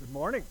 Good morning.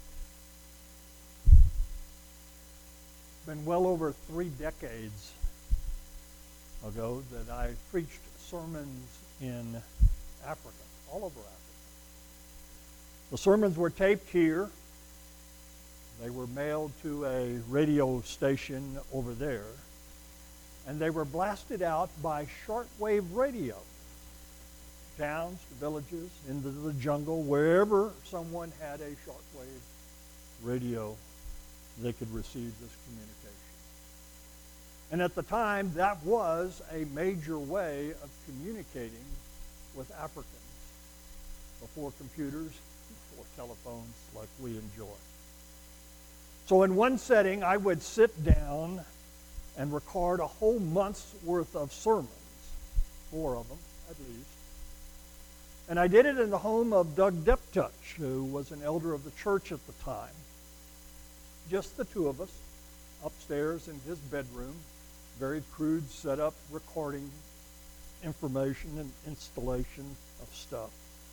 It's been well over 3 decades ago that I preached sermons in Africa, all over Africa. The sermons were taped here. They were mailed to a radio station over there, and they were blasted out by shortwave radio. Towns, villages, into the jungle, wherever someone had a shortwave radio, they could receive this communication. And at the time, that was a major way of communicating with Africans before computers, before telephones like we enjoy. So in one setting, I would sit down and record a whole month's worth of sermons, 4 of them at least. And I did it in the home of Doug Deptuch, who was an elder of the church at the time. Just the 2 of us, upstairs in his bedroom, very crude setup, recording information and installation of stuff.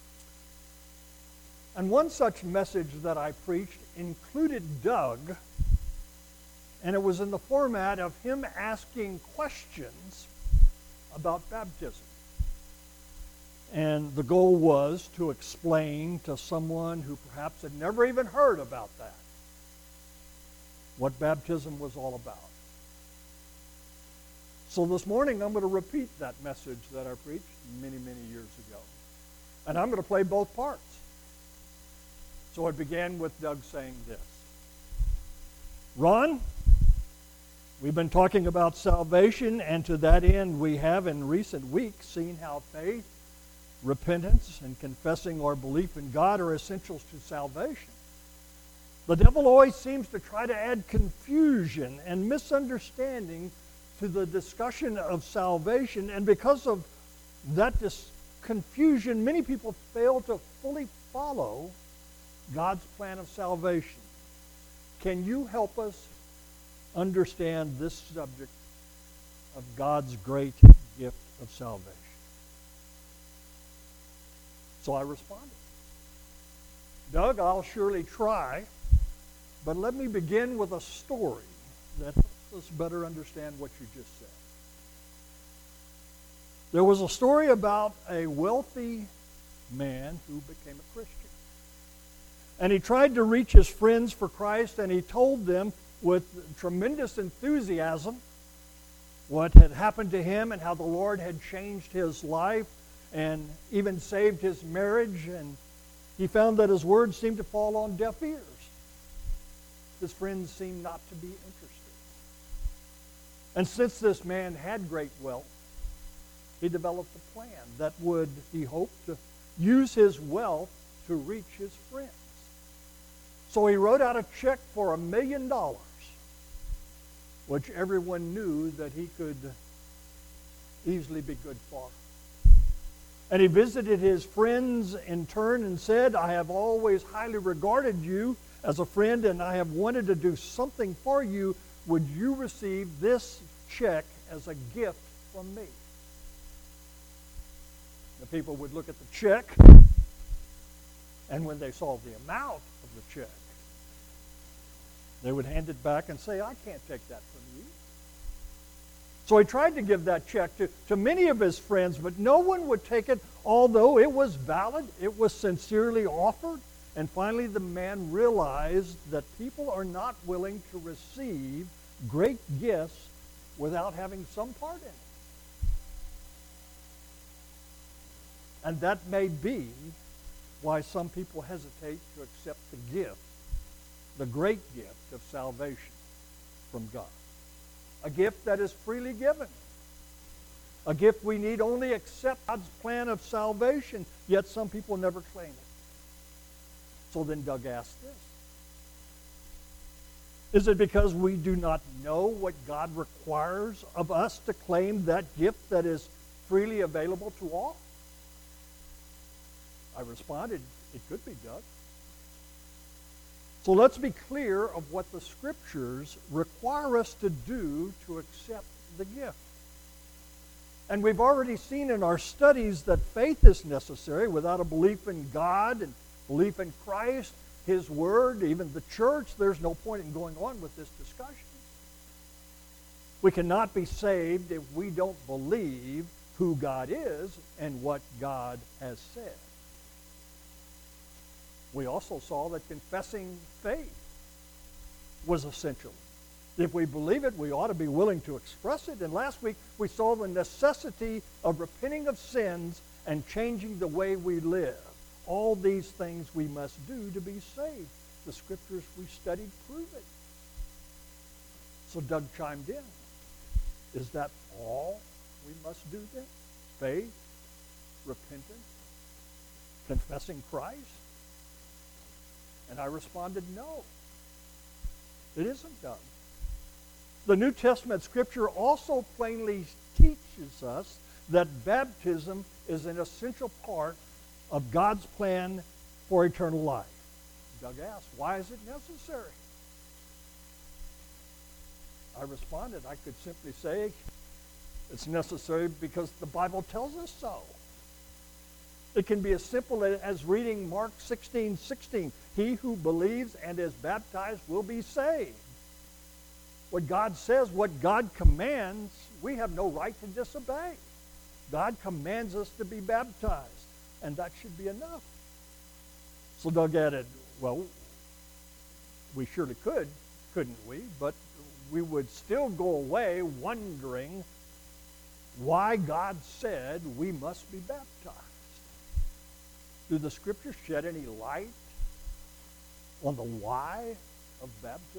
And one such message that I preached included Doug, and it was in the format of him asking questions about baptism. And the goal was to explain to someone who perhaps had never even heard about that what baptism was all about. So this morning I'm going to repeat that message that I preached many, many years ago. And I'm going to play both parts. So it began with Doug saying this. Ron, we've been talking about salvation, and to that end we have in recent weeks seen how faith, repentance, and confessing our belief in God are essentials to salvation. The devil always seems to try to add confusion and misunderstanding to the discussion of salvation, and because of that confusion, many people fail to fully follow God's plan of salvation. Can you help us understand this subject of God's great gift of salvation? So I responded, Doug, I'll surely try, but let me begin with a story that helps us better understand what you just said. There was a story about a wealthy man who became a Christian. And he tried to reach his friends for Christ, and he told them with tremendous enthusiasm what had happened to him and how the Lord had changed his life and even saved his marriage, and he found that his words seemed to fall on deaf ears. His friends seemed not to be interested. And since this man had great wealth, he developed a plan that would, he hoped, to use his wealth to reach his friends. So he wrote out a check for $1 million, which everyone knew that he could easily be good for. And he visited his friends in turn and said, I have always highly regarded you as a friend, and I have wanted to do something for you. Would you receive this check as a gift from me? The people would look at the check, and when they saw the amount of the check, they would hand it back and say, I can't take that from you. So he tried to give that check to many of his friends, but no one would take it, although it was valid, it was sincerely offered. And finally the man realized that people are not willing to receive great gifts without having some part in it. And that may be why some people hesitate to accept the gift, the great gift of salvation from God. A gift that is freely given. A gift we need only accept God's plan of salvation, yet some people never claim it. So then Doug asked this. Is it because we do not know what God requires of us to claim that gift that is freely available to all? I responded, it could be, Doug. So let's be clear of what the Scriptures require us to do to accept the gift. And we've already seen in our studies that faith is necessary. Without a belief in God and belief in Christ, His Word, even the church, there's no point in going on with this discussion. We cannot be saved if we don't believe who God is and what God has said. We also saw that confessing faith was essential. If we believe it, we ought to be willing to express it. And last week, we saw the necessity of repenting of sins and changing the way we live. All these things we must do to be saved. The scriptures we studied prove it. So Doug chimed in. Is that all we must do then? Faith, repentance, confessing Christ? And I responded, no. It isn't, Doug. The New Testament scripture also plainly teaches us that baptism is an essential part of God's plan for eternal life. Doug asked, why is it necessary? I responded, I could simply say, it's necessary because the Bible tells us so. It can be as simple as reading Mark 16:16. He who believes and is baptized will be saved. What God says, what God commands, we have no right to disobey. God commands us to be baptized, and that should be enough. So Doug added, well, we surely could, couldn't we? But we would still go away wondering why God said we must be baptized. Do the scriptures shed any light on the why of baptism?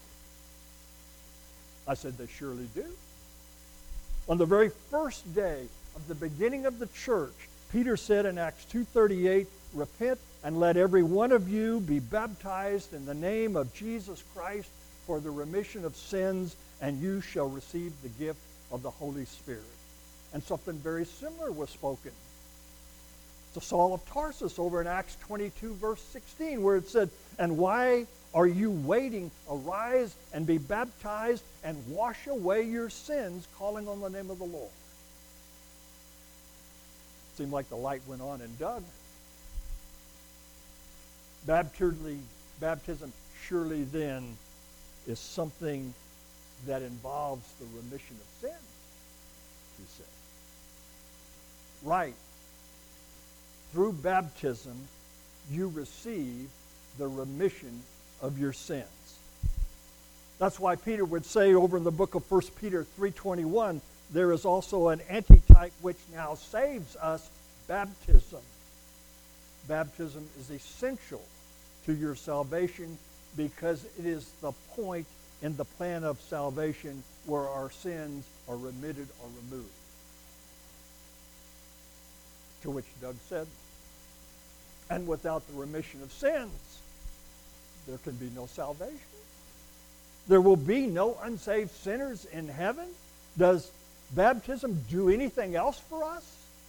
I said they surely do. On the very first day of the beginning of the church, Peter said in Acts 2:38, repent and let every one of you be baptized in the name of Jesus Christ for the remission of sins, and you shall receive the gift of the Holy Spirit. And something very similar was spoken to Saul of Tarsus over in Acts 22, verse 16, where it said, and why are you waiting? Arise and be baptized and wash away your sins, calling on the name of the Lord. Seemed like the light went on in Doug. Baptism surely then is something that involves the remission of sins, he said. Right. Through baptism, you receive the remission of your sins. That's why Peter would say over in the book of 1 Peter 3:21, there is also an antitype which now saves us, baptism. Baptism is essential to your salvation because it is the point in the plan of salvation where our sins are remitted or removed. To which Doug said, and without the remission of sins, there can be no salvation. There will be no unsaved sinners in heaven. Does baptism do anything else for us?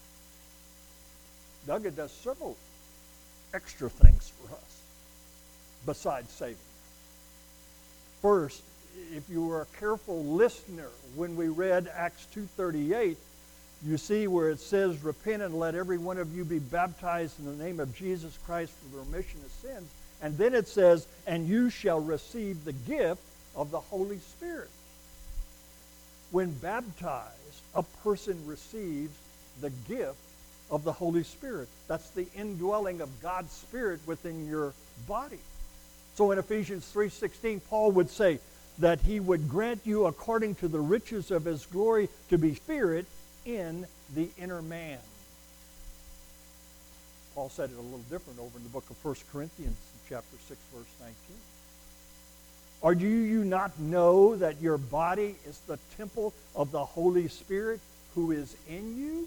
Doug, it does several extra things for us besides saving. First, if you were a careful listener when we read Acts 2:38, you see where it says, repent and let every one of you be baptized in the name of Jesus Christ for the remission of sins. And then it says, and you shall receive the gift of the Holy Spirit. When baptized, a person receives the gift of the Holy Spirit. That's the indwelling of God's Spirit within your body. So in Ephesians 3:16, Paul would say that he would grant you according to the riches of his glory to be Spirit in the inner man. Paul said it a little different over in the book of 1 Corinthians chapter 6, verse 19. Or do you not know that your body is the temple of the Holy Spirit who is in you,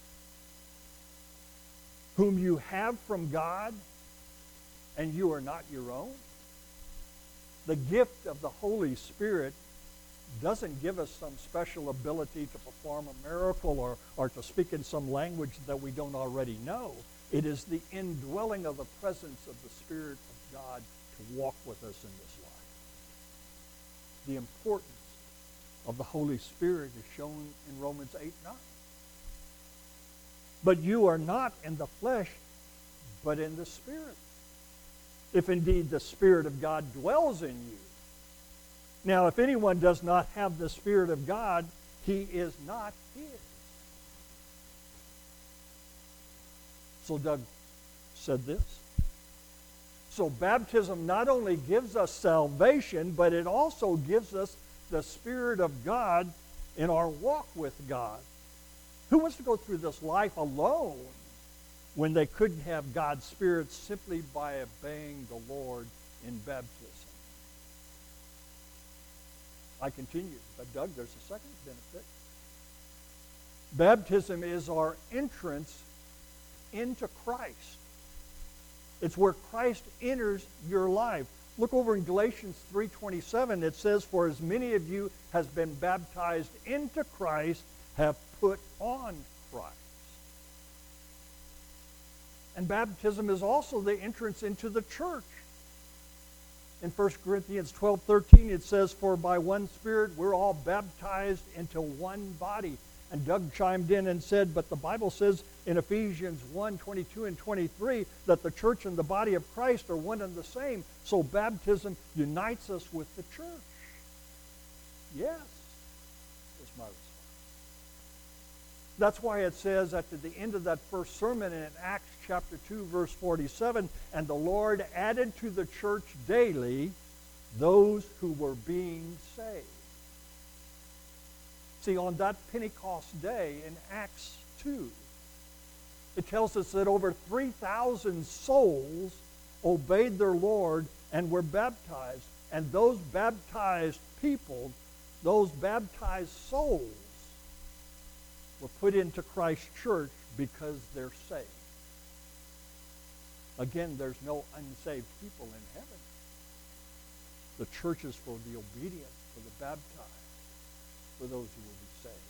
whom you have from God, and you are not your own? The gift of the Holy Spirit doesn't give us some special ability to perform a miracle or to speak in some language that we don't already know. It is the indwelling of the presence of the Spirit of God to walk with us in this life. The importance of the Holy Spirit is shown in Romans 8:9. But you are not in the flesh, but in the Spirit. if indeed the Spirit of God dwells in you. Now, if anyone does not have the Spirit of God, he is not his. So Doug said this. So baptism not only gives us salvation, but it also gives us the Spirit of God in our walk with God. Who wants to go through this life alone when they couldn't have God's Spirit simply by obeying the Lord in baptism? I continue, but Doug, there's a second benefit. Baptism is our entrance into Christ. It's where Christ enters your life. Look over in Galatians 3:27. It says, "For as many of you has been baptized into Christ have put on Christ." And baptism is also the entrance into the church. In 1 Corinthians 12:13, it says, "For by one Spirit we're all baptized into one body." And Doug chimed in and said, but the Bible says in Ephesians 1:22 and 23 that the church and the body of Christ are one and the same. So baptism unites us with the church. Yes, is my response. That's why it says at the end of that first sermon in Acts chapter 2, verse 47, "And the Lord added to the church daily those who were being saved." See, on that Pentecost day in Acts 2, it tells us that over 3,000 souls obeyed their Lord and were baptized. And those baptized people, those baptized souls, were put into Christ's church because they're saved. Again, there's no unsaved people in heaven. The church is for the obedient, for the baptized, for those who will be saved.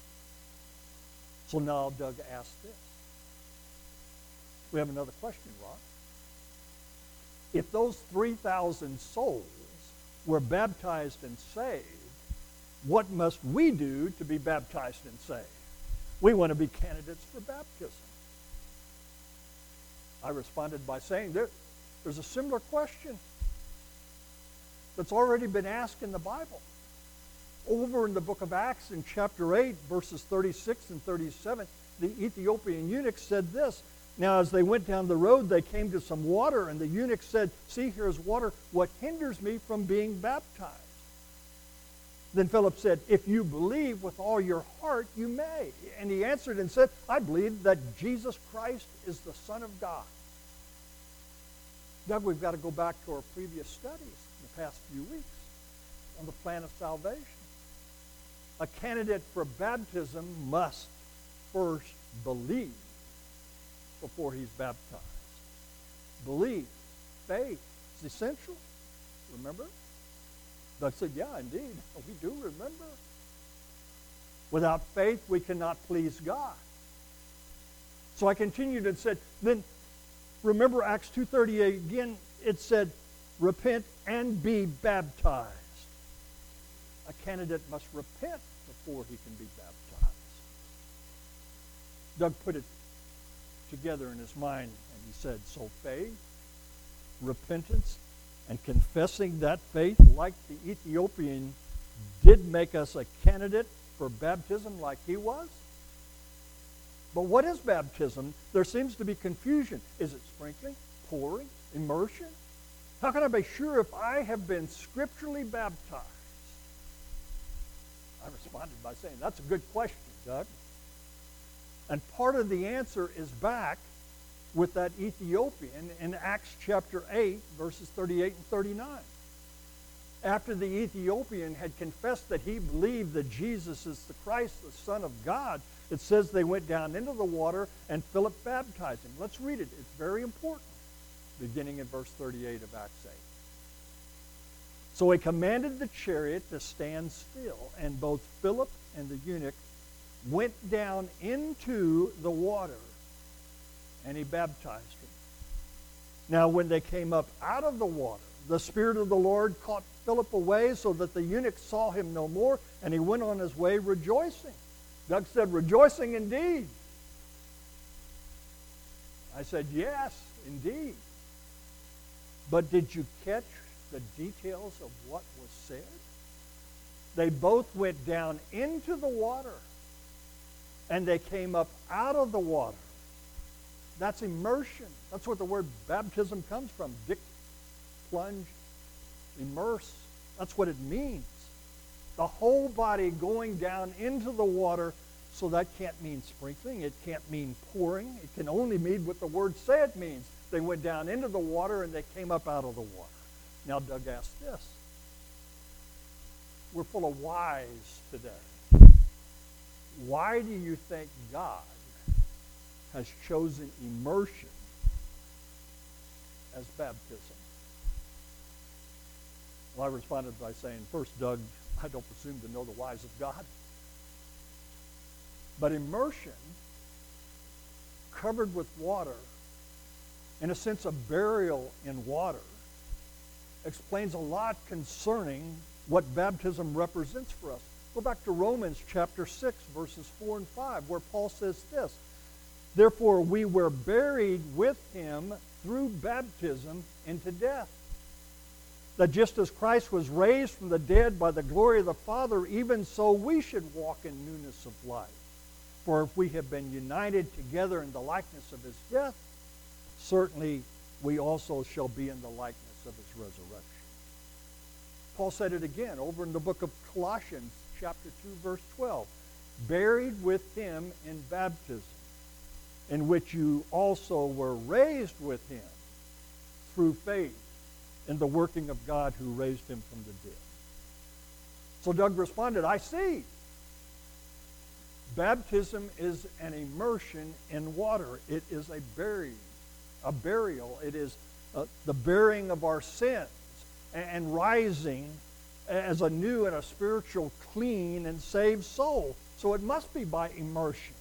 So now Doug asked this. We have another question, Ron. If those 3,000 souls were baptized and saved, what must we do to be baptized and saved? We want to be candidates for baptism. I responded by saying there's a similar question that's already been asked in the Bible. Over in the book of Acts in chapter 8, verses 36 and 37, the Ethiopian eunuch said this. Now, as they went down the road, they came to some water, and the eunuch said, "See, here's water. What hinders me from being baptized?" Then Philip said, "If you believe with all your heart, you may." And he answered and said, "I believe that Jesus Christ is the Son of God." Doug, we've got to go back to our previous studies in the past few weeks on the plan of salvation. A candidate for baptism must first believe before he's baptized. Belief, faith is essential. Remember? Doug said, "Yeah, indeed. We do remember." Without faith, we cannot please God. So I continued and said, then remember Acts 2:38 again, it said, "Repent and be baptized." A candidate must repent before he can be baptized. Doug put it together in his mind, and he said, so faith, repentance, and confessing that faith, like the Ethiopian, did make us a candidate for baptism like he was. But what is baptism? There seems to be confusion. Is it sprinkling, pouring, immersion? How can I be sure if I have been scripturally baptized? I responded by saying, that's a good question, Doug. And part of the answer is back with that Ethiopian in Acts chapter 8, verses 38 and 39. After the Ethiopian had confessed that he believed that Jesus is the Christ, the Son of God, it says they went down into the water and Philip baptized him. Let's read it. It's very important, beginning in verse 38 of Acts 8. So he commanded the chariot to stand still, and both Philip and the eunuch went down into the water, and he baptized him. Now when they came up out of the water, the Spirit of the Lord caught Philip away so that the eunuch saw him no more, and he went on his way rejoicing. Doug said, rejoicing indeed. I said, yes, indeed. But did you catch the details of what was said? They both went down into the water, and they came up out of the water. That's immersion. That's what the word baptism comes from. Dip, plunge, immerse. That's what it means. The whole body going down into the water. So that can't mean sprinkling. It can't mean pouring. It can only mean what the word said means. They went down into the water and they came up out of the water. Now Doug asked this. We're full of whys today. Why do you think God has chosen immersion as baptism? Well, I responded by saying, first, Doug, I don't presume to know the whys of God. But immersion, covered with water, in a sense of burial in water, explains a lot concerning what baptism represents for us. Go back to Romans chapter 6, verses 4 and 5, where Paul says this, "Therefore we were buried with him through baptism into death, that just as Christ was raised from the dead by the glory of the Father, even so we should walk in newness of life. For if we have been united together in the likeness of his death, certainly we also shall be in the likeness of his resurrection." Paul said it again over in the book of Colossians, chapter 2, verse 12. "Buried with him in baptism, in which you also were raised with him through faith in the working of God who raised him from the dead." So Doug responded, I see. Baptism is an immersion in water. It is a burial. It is the burying of our sins and rising as a new and a spiritual, clean and saved soul. So it must be by immersion.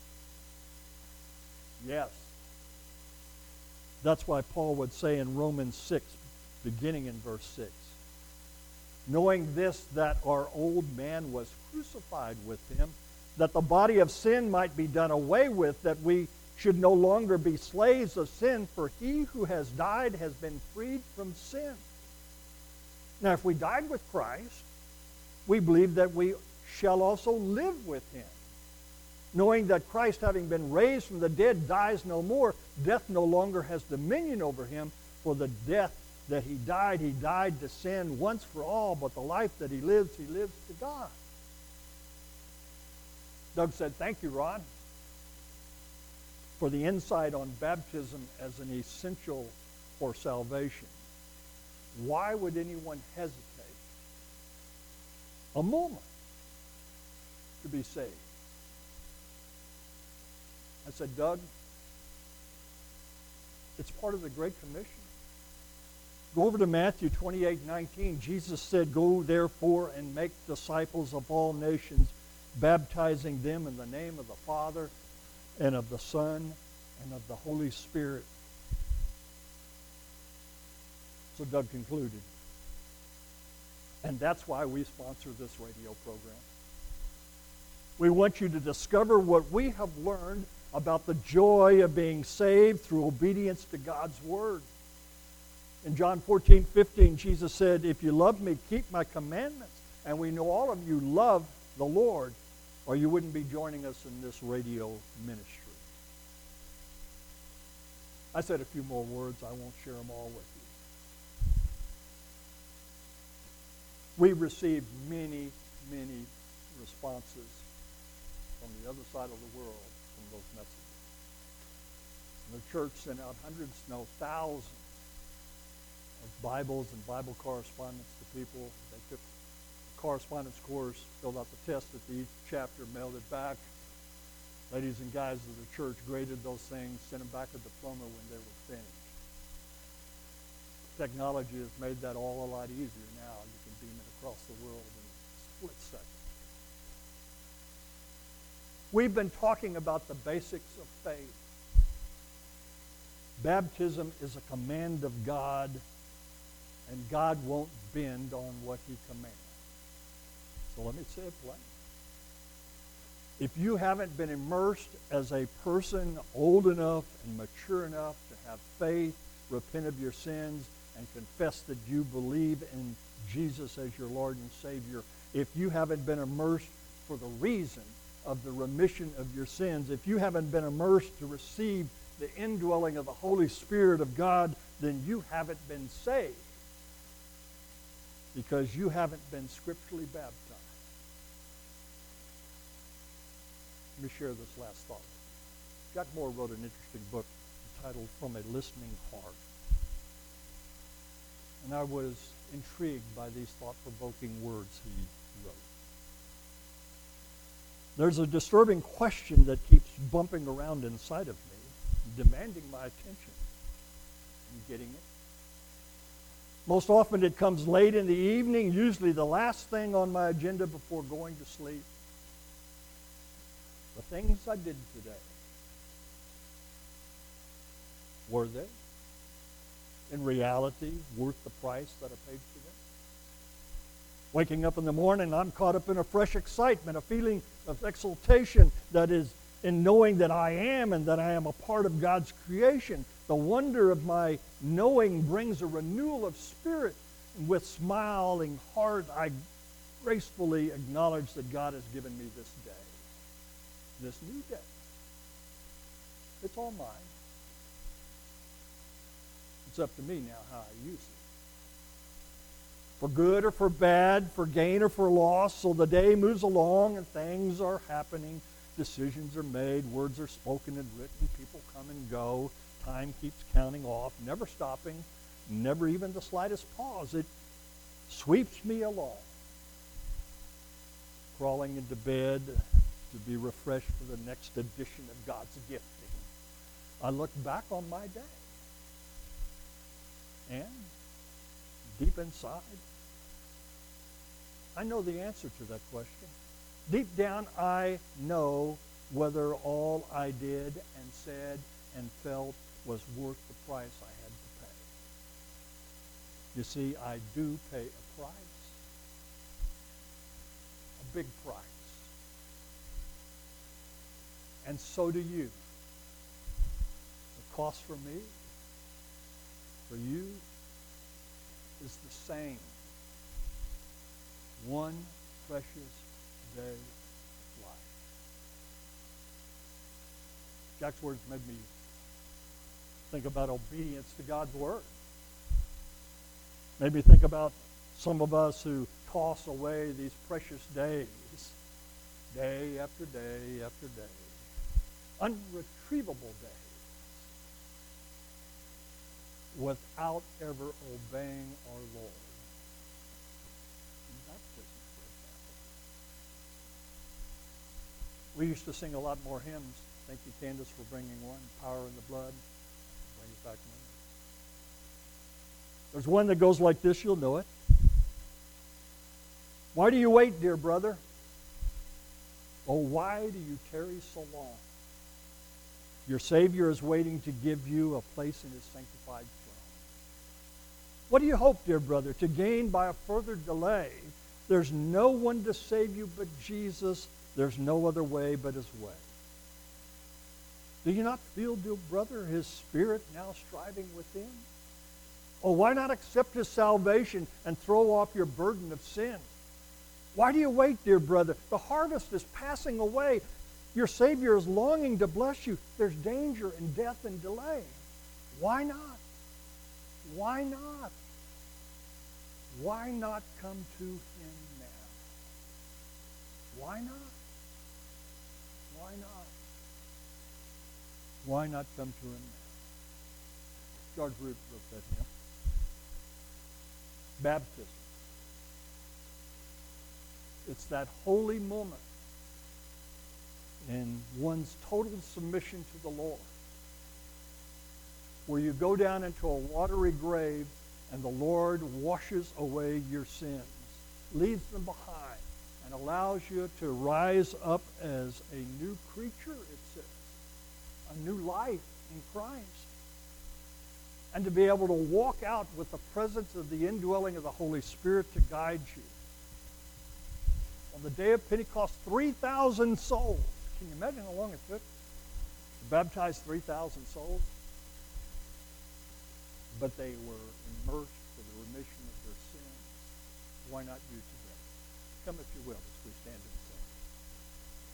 Yes. That's why Paul would say in Romans 6, beginning in verse 6, "Knowing this, that our old man was crucified with him, that the body of sin might be done away with, that we should no longer be slaves of sin, for he who has died has been freed from sin." Now, if we died with Christ, we believe that we shall also live with him. Knowing that Christ, having been raised from the dead, dies no more, death no longer has dominion over him, for the death that he died to sin once for all, but the life that he lives to God. Doug said, "Thank you, Ron, for the insight on baptism as an essential for salvation. Why would anyone hesitate a moment to be saved?" I said, "Doug, it's part of the Great Commission. Go over to Matthew 28:19. Jesus said, 'Go therefore and make disciples of all nations, baptizing them in the name of the Father and of the Son and of the Holy Spirit.'" So Doug concluded. And that's why we sponsor this radio program. We want you to discover what we have learned about the joy of being saved through obedience to God's Word. In John 14:15, Jesus said, "If you love me, keep my commandments." And we know all of you love the Lord, or you wouldn't be joining us in this radio ministry. I said a few more words. I won't share them all with you. We received many, many responses from the other side of the world from those messages. And the church sent out hundreds, no, thousands of Bibles and Bible correspondence to people. They took the correspondence course, filled out the test at each chapter, mailed it back. Ladies and guys of the church graded those things, sent them back a diploma when they were finished. Technology has made that all a lot easier now. You can beam it across the world in a split second. We've been talking about the basics of faith. Baptism is a command of God, and God won't bend on what he commands. So let me say it plain. If you haven't been immersed as a person old enough and mature enough to have faith, repent of your sins, and confess that you believe in Jesus as your Lord and Savior, if you haven't been immersed for the reason of the remission of your sins, if you haven't been immersed to receive the indwelling of the Holy Spirit of God, then you haven't been saved because you haven't been scripturally baptized. Let me share this last thought. Jack Moore wrote an interesting book entitled From a Listening Heart. And I was intrigued by these thought-provoking words he wrote. There's a disturbing question that keeps bumping around inside of me, demanding my attention. Are you getting it? Most often it comes late in the evening, usually the last thing on my agenda before going to sleep. The things I did today, were they, in reality, worth the price that I paid for them? Waking up in the morning, I'm caught up in a fresh excitement, a feeling of exultation that is in knowing that I am and that I am a part of God's creation. The wonder of my knowing brings a renewal of spirit. And with smiling heart, I gracefully acknowledge that God has given me this day, this new day. It's all mine. It's up to me now how I use it. For good or for bad, for gain or for loss, so the day moves along and things are happening. Decisions are made, words are spoken and written, people come and go, time keeps counting off, never stopping, never even the slightest pause. It sweeps me along, crawling into bed to be refreshed for the next edition of God's gifting. I look back on my day, and deep inside, I know the answer to that question. Deep down, I know whether all I did and said and felt was worth the price I had to pay. You see, I do pay a price. A big price. And so do you. The cost for me, for you, is the same. One precious day of life. Jack's words made me think about obedience to God's word. Made me think about some of us who toss away these precious days, day after day after day, unretrievable days, without ever obeying our Lord. We used to sing a lot more hymns. Thank you, Candace, for bringing one. Power in the Blood. Bring it back now. There's one that goes like this. You'll know it. Why do you wait, dear brother? Oh, why do you tarry so long? Your Savior is waiting to give you a place in his sanctified throne. What do you hope, dear brother, to gain by a further delay? There's no one to save you but Jesus. There's no other way but his way. Do you not feel, dear brother, his Spirit now striving within? Oh, why not accept his salvation and throw off your burden of sin? Why do you wait, dear brother? The harvest is passing away. Your Savior is longing to bless you. There's danger and death and delay. Why not? Why not? Why not come to him now? Why not? Why not? Why not come to him now? George Root wrote that hymn. Baptism. It's that holy moment in one's total submission to the Lord, where you go down into a watery grave and the Lord washes away your sins, leaves them behind, and allows you to rise up as a new creature, it says, a new life in Christ, and to be able to walk out with the presence of the indwelling of the Holy Spirit to guide you. On the day of Pentecost, 3,000 souls. Can you imagine how long it took to baptize 3,000 souls? but they were immersed for the remission of their sins. Why not you today? Come if you will as we stand and